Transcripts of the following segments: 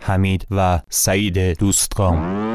حمید و سعید دوستگام.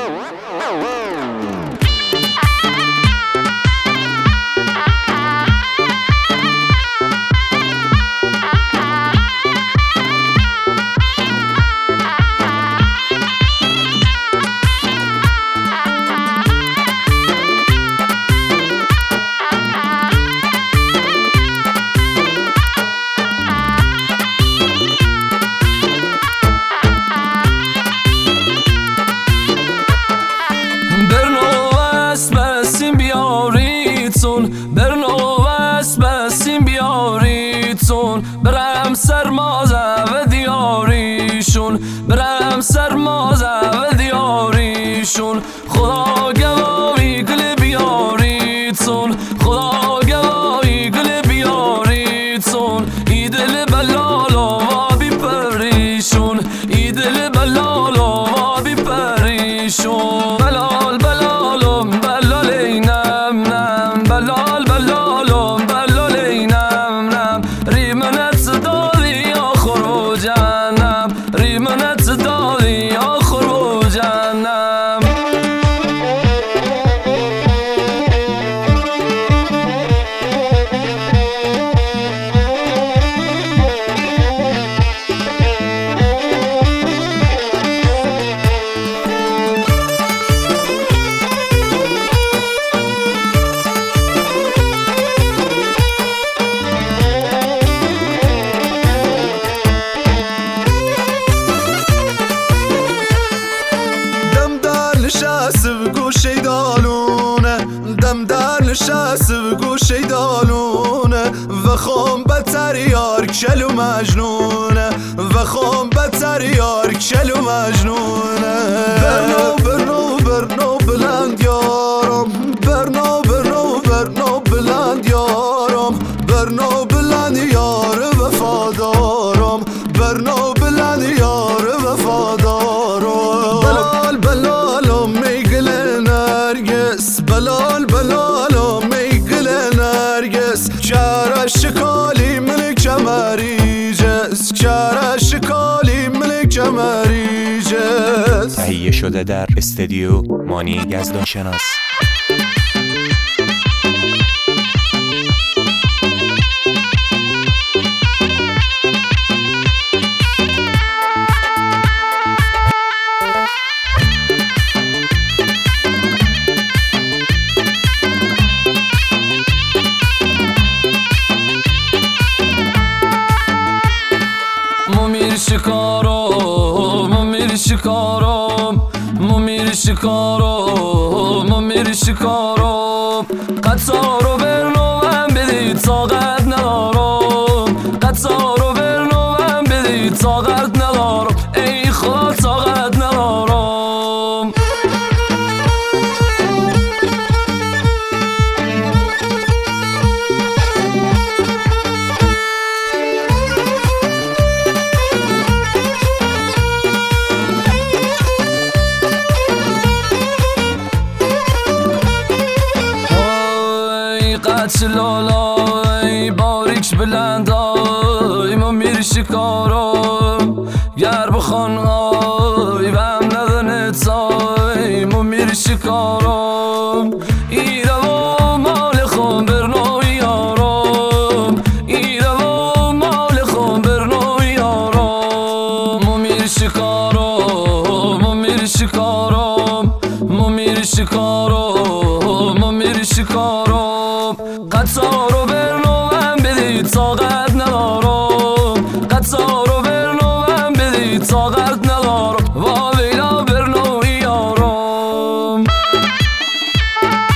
برم سرمازه و دیاریشون، برم سرمازه و دیاریشون. خدا گواهی گل بیاریتون، خدا گواهی گل بیاریتون. ای دل بلالا و بی پریشون، ای دل بلالا و بی پریشون. بلال بلالم بلالینم نم، بلال بلالم بلالینم نم. ریمنت دادی آخر و جنم، ریمنت دادی آخر و جنم. نشست و گوشه دالونه، دم در نشست و گوشه دالونه. و خون بتر یار کل و مجنونه، و خون بتر یار کل و مجنونه. برنو برنو برنو بلند یارم، برنو برنو برنو بلند یارم. برنو بلند یار وفادارم، برنو بلند یار وفادارم. بلال بلالم میگل نرگس، بلال بلالم میگل نرگس. چرا شکالی من کمریجس، چرا شکالی من کمریجس. تهیه شده در استودیو مانی یزدانشناس. ممیر شکارم، ممیر شکارم، ممیر شکارم، ممیر شکارم. قطارو برنوم بدی طاقت ندارم، قطارو برنوم بدی طاقت ندارم. ای خدا طاقت ندارم. لالای باریک بلندای ممیر شکارم. گر بخوان آی و هم ندنت آی ممیر شکارم. ایره و مال خون برنوی یارم، ایره و مال خون برنوی یارم. ممیر شکارم، ممیر شکارم، ممیر شکارم، ممیر شکارم. قطارو برنوم بدی طاقت ندارم، قطارو برنوم بدی طاقت ندارم. و ویلا برنوی یارم.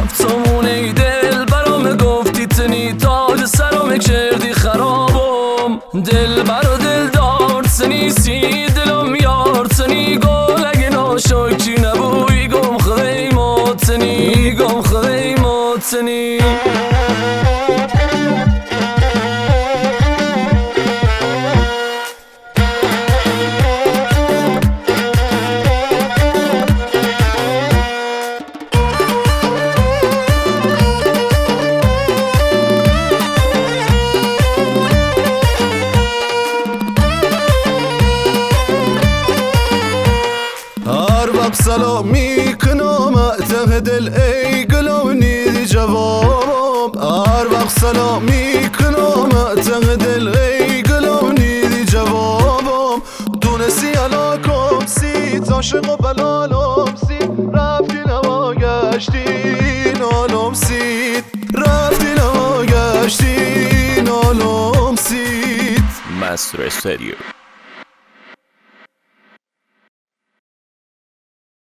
گفتمونه دل برام گفتی تنی تاج سرم کردی خرابم دل برا دل دار تنیسی دلم یار تنی گل اگه ناشاکی نبوی گم خدای تنی گم خدای تنی سلام میکنم ته دل ای گلو نیدی جوابم هر وقت سلام میکنم ته دل ای گلو نیدی جوابم دونستی علاکم سی عاشق و بلالم سی رفتی نواگشتی نالم سید رفتی نواگشتی نالم سید مستر استودیو